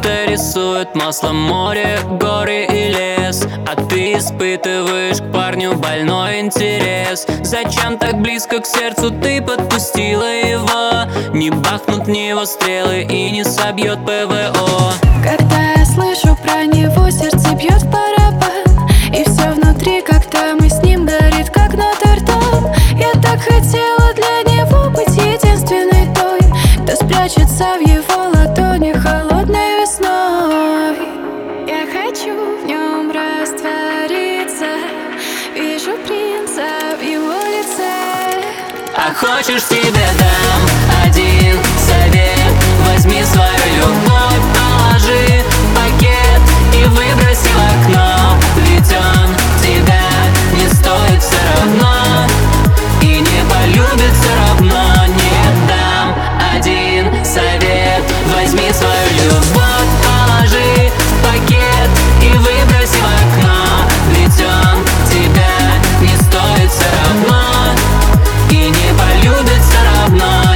сердце рисует маслом море, горы и лес, а ты испытываешь к парню больной интерес. Зачем так близко к сердцу ты подпустила его? Не бахнут в него стрелы и не собьет ПВО. Когда я слышу про него, сердце бьет в барабан, и все внутри, когда мы с ним, горит как Нотр-Дам. Я так хотела для него быть единственной той, кто спрячется в его ладони холодной весной. Я хочу в нем раствориться, вижу принца в его лице. А хочешь, тебе дам один совет: возьми свою любовь, положи в пакет и выброси в окно. Ведь он тебя не стоит все равно и не полюбит все равно. Не дам один совет: возьми свою любовь, положи в пакет и выброси в окно. Ведь он тебя не стоит все равно и не полюбит все равно.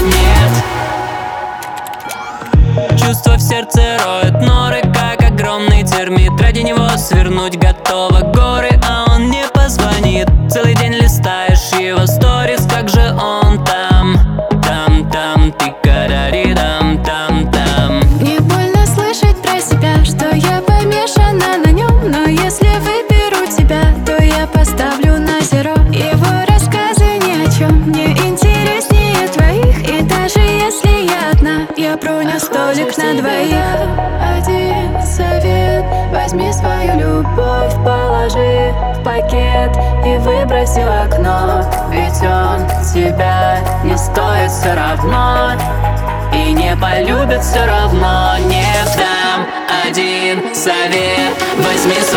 Нет. Чувство в сердце роет норы, как огромный термит. Ради него свернуть готово горы, а он не позвонит. Целый день листаешь его сторис, как же он там, ты-ка-ра-ри-дам, там. Мне больно слышать про себя, что я помешана на нем, но если выберу тебя, то я поставлю на зеро. Его рассказы ни о чем мне интереснее твоих, и даже если я одна, я броню столик на двоих. Один совет: возьми свою любовь, положи в пакет и выброси в окно. Ведь он тебя не стоит все равно и не полюбит все равно. Не дам один совет: возьми